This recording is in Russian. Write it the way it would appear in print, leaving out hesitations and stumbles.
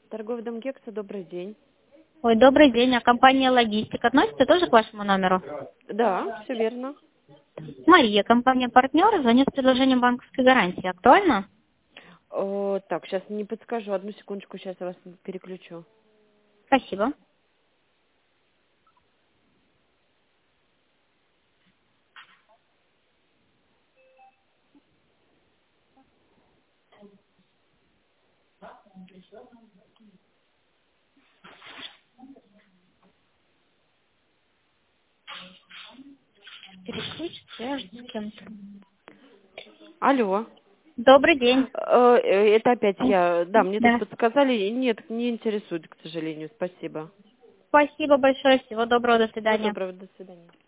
Торговый дом Гекса, добрый день. Ой, добрый день. А компания «Логистик» относится тоже к вашему номеру? Да, все верно. Мария, компания «Партнер», звонит с предложением банковской гарантии. Актуально? Так, сейчас не подскажу, одну секундочку, сейчас я вас переключу. Спасибо. Переключиться, я жду с кем-то. Алло. Добрый день. Это опять я. Да, мне тут Да. подсказали. Нет, не интересует, к сожалению. Спасибо. Спасибо большое. Всего доброго. До Всего свидания. доброго, до свидания.